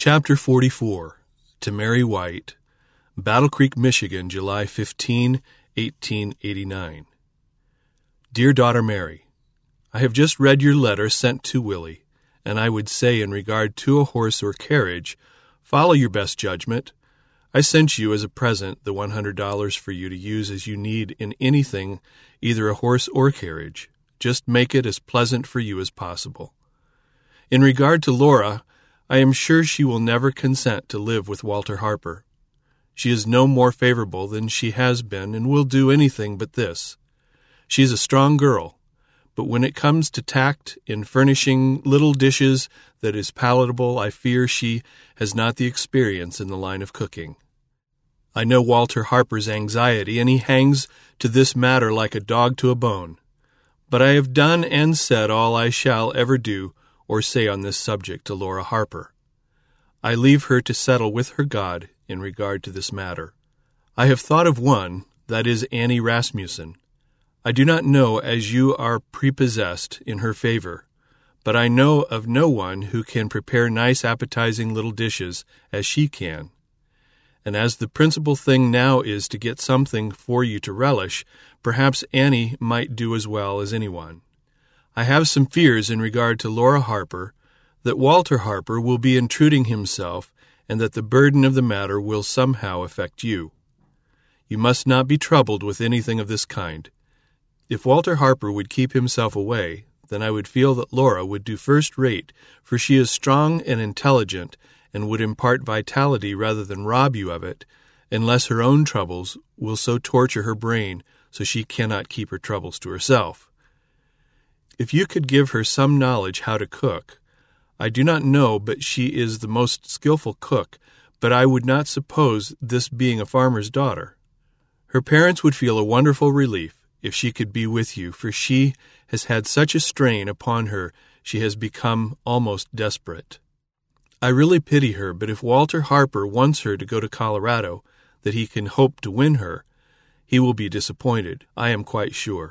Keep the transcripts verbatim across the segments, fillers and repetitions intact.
Chapter forty-four. To Mary White, Battle Creek, Michigan, July fifteenth, eighteen eighty-nine. Dear Daughter Mary, I have just read your letter sent to Willie, and I would say in regard to a horse or carriage, follow your best judgment. I sent you as a present the one hundred dollars for you to use as you need in anything, either a horse or carriage. Just make it as pleasant for you as possible. In regard to Laura, I am sure she will never consent to live with Walter Harper. She is no more favorable than she has been and will do anything but this. She is a strong girl, but when it comes to tact in furnishing little dishes that is palatable, I fear she has not the experience in the line of cooking. I know Walter Harper's anxiety, and he hangs to this matter like a dog to a bone. But I have done and said all I shall ever do or say on this subject to Laura Harper. I leave her to settle with her God in regard to this matter. I have thought of one, that is Annie Rasmussen. I do not know as you are prepossessed in her favor, but I know of no one who can prepare nice appetizing little dishes as she can. And as the principal thing now is to get something for you to relish, perhaps Annie might do as well as anyone. I have some fears in regard to Laura Harper, that Walter Harper will be intruding himself, and that the burden of the matter will somehow affect you. You must not be troubled with anything of this kind. If Walter Harper would keep himself away, then I would feel that Laura would do first rate, for she is strong and intelligent, and would impart vitality rather than rob you of it, unless her own troubles will so torture her brain so she cannot keep her troubles to herself. If you could give her some knowledge how to cook, I do not know but she is the most skillful cook, but I would not suppose this being a farmer's daughter. Her parents would feel a wonderful relief if she could be with you, for she has had such a strain upon her she has become almost desperate. I really pity her, but if Walter Harper wants her to go to Colorado, that he can hope to win her, he will be disappointed, I am quite sure.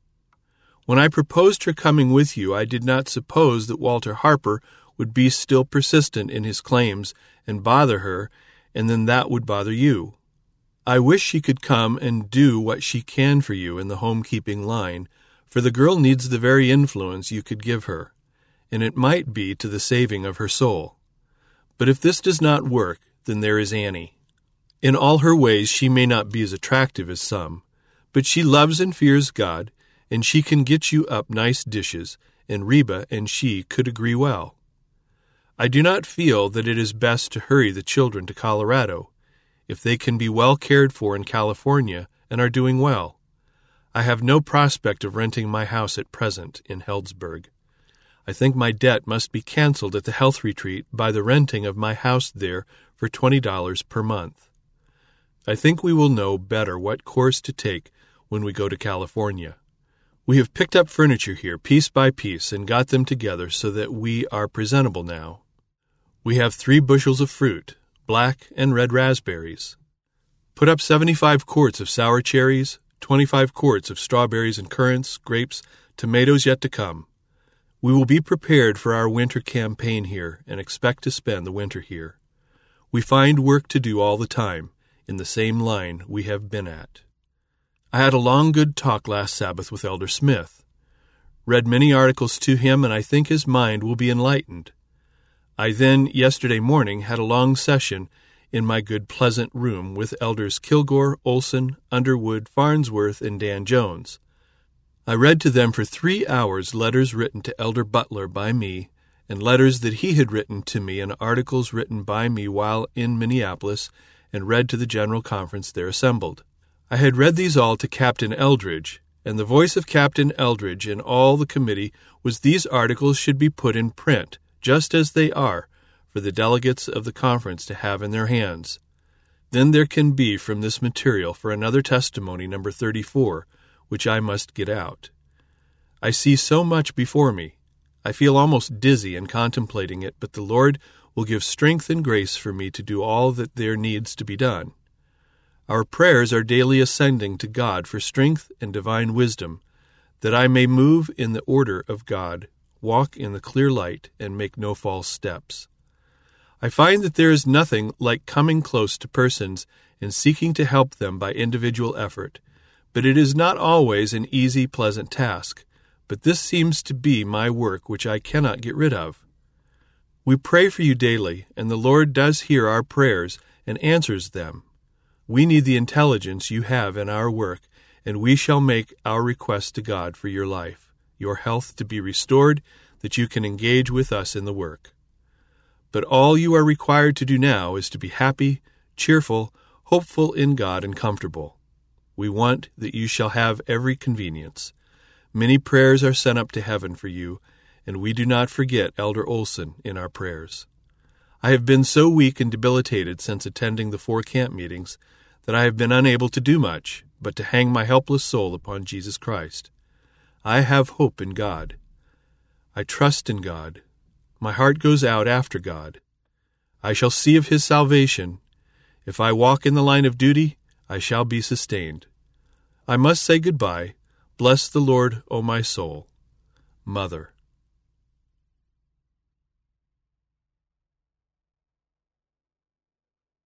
When I proposed her coming with you, I did not suppose that Walter Harper would be still persistent in his claims and bother her, and then that would bother you. I wish she could come and do what she can for you in the home-keeping line, for the girl needs the very influence you could give her, and it might be to the saving of her soul. But if this does not work, then there is Annie. In all her ways she may not be as attractive as some, but she loves and fears God, and she can get you up nice dishes, and Reba and she could agree well. I do not feel that it is best to hurry the children to Colorado, if they can be well cared for in California and are doing well. I have no prospect of renting my house at present in Healdsburg. I think my debt must be canceled at the health retreat by the renting of my house there for twenty dollars per month. I think we will know better what course to take when we go to California. We have picked up furniture here piece by piece and got them together so that we are presentable now. We have three bushels of fruit, black and red raspberries. Put up seventy-five quarts of sour cherries, twenty-five quarts of strawberries and currants, grapes, tomatoes yet to come. We will be prepared for our winter campaign here and expect to spend the winter here. We find work to do all the time, in the same line we have been at. I had a long good talk last Sabbath with Elder Smith. Read many articles to him, and I think his mind will be enlightened. I then, yesterday morning, had a long session in my good pleasant room with Elders Kilgore, Olson, Underwood, Farnsworth, and Dan Jones. I read to them for three hours letters written to Elder Butler by me, and letters that he had written to me, and articles written by me while in Minneapolis, and read to the General Conference there assembled. I had read these all to Captain Eldridge, and the voice of Captain Eldridge and all the committee was these articles should be put in print, just as they are, for the delegates of the conference to have in their hands. Then there can be from this material for another testimony, number thirty-four, which I must get out. I see so much before me. I feel almost dizzy in contemplating it, but the Lord will give strength and grace for me to do all that there needs to be done. Our prayers are daily ascending to God for strength and divine wisdom, that I may move in the order of God, walk in the clear light, and make no false steps. I find that there is nothing like coming close to persons and seeking to help them by individual effort, but it is not always an easy, pleasant task. But this seems to be my work which I cannot get rid of. We pray for you daily, and the Lord does hear our prayers and answers them. We need the intelligence you have in our work, and we shall make our request to God for your life, your health to be restored, that you can engage with us in the work. But all you are required to do now is to be happy, cheerful, hopeful in God, and comfortable. We want that you shall have every convenience. Many prayers are sent up to heaven for you, and we do not forget Elder Olson in our prayers. I have been so weak and debilitated since attending the four camp meetings that I have been unable to do much but to hang my helpless soul upon Jesus Christ. I have hope in God. I trust in God. My heart goes out after God. I shall see of his salvation. If I walk in the line of duty, I shall be sustained. I must say goodbye. Bless the Lord, O my soul. Mother.